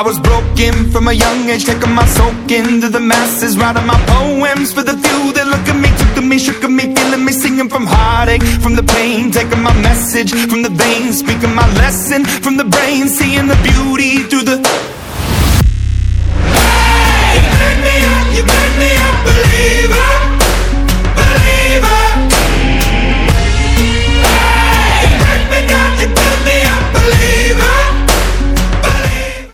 I was broken from a young age, taking my soak into the masses, writing my poems for the few that look at me, took at me, shook at me, feeling me, singing from heartache, from the pain, taking my message from the veins, speaking my lesson from the brain, seeing the beauty through the